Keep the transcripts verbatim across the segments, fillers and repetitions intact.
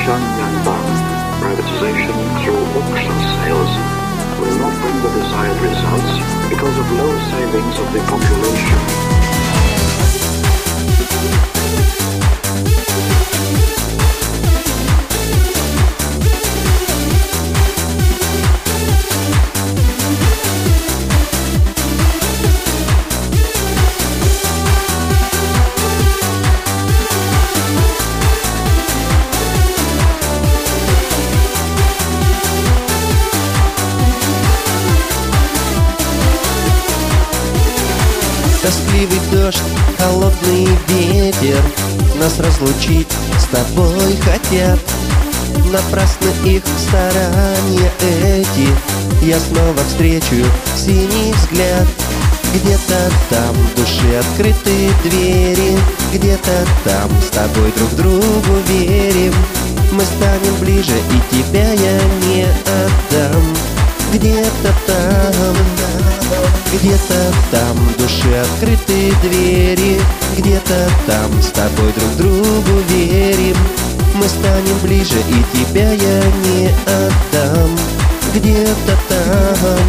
Tianyanban, privatization through auction sales will not bring the desired results because of low savings of the population. Тоскливый дождь, холодный ветер нас разлучить с тобой хотят. Напрасны их старания эти, я снова встречу синий взгляд. Где-то там в душе открыты двери, где-то там с тобой друг другу верим. Мы станем ближе, и тебя я не отдам. Где-то там, где-то там в душе открыты двери, где-то там с тобой друг другу верим. Мы станем ближе, и тебя я не отдам. Где-то там.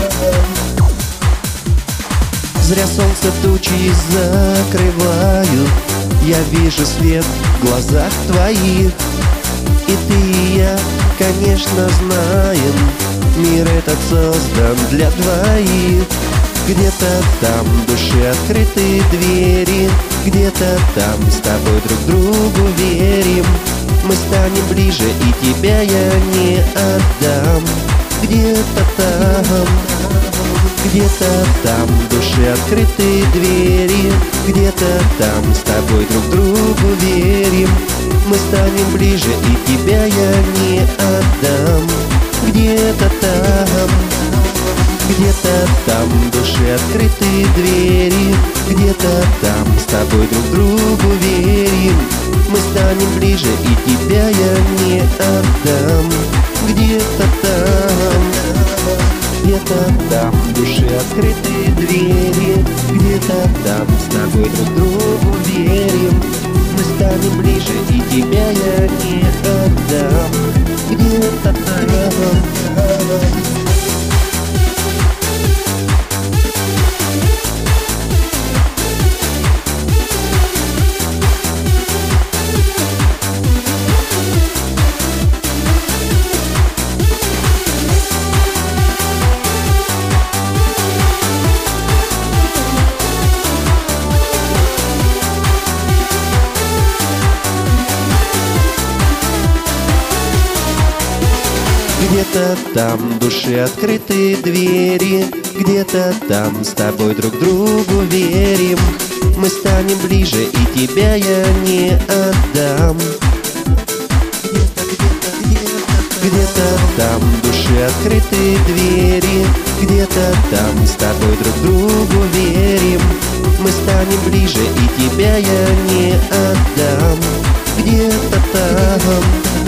Зря солнце тучи закрывают, я вижу свет в глазах твоих. И ты и я, конечно, знаем, мир этот создан для двоих. Где-то там в душе открыты двери, где-то там с тобой друг другу верим. Мы станем ближе, и тебя я не отдам. Где-то там, где-то там в душе открыты двери, где-то там с тобой друг другу верим. Мы станем ближе, и тебя я не отдам. Где-то там, где-то там в душе открыты двери, где-то там с тобой друг другу верим. Мы станем ближе, и тебя я не отдам. Где-то там, где-то там в душе открыты двери, где-то там с тобой друг другу верим. Мы станем ближе, и тебя я не отдам. Где-то там. Где-то там в душе открыты двери, где-то там с тобой друг другу верим. Мы станем ближе, и тебя я не отдам. Где-то там в душе открыты двери, где-то там с тобой друг другу верим. Мы станем ближе, и тебя я не отдам. Где-то там.